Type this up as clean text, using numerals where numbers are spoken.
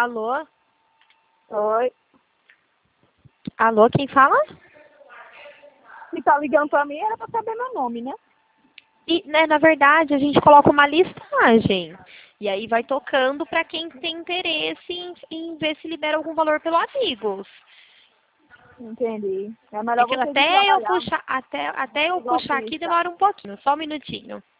Alô? Oi. Alô, quem fala? Se tá ligando pra mim, era pra saber meu nome, né? E, né, na verdade, a gente coloca uma listagem. E aí vai tocando para quem tem interesse em ver se libera algum valor pelo Amigos. Entendi. É É melhor que vocês ir até eu trabalhar. puxar, até eu Igual puxar aqui pista. demora um pouquinho, só um minutinho.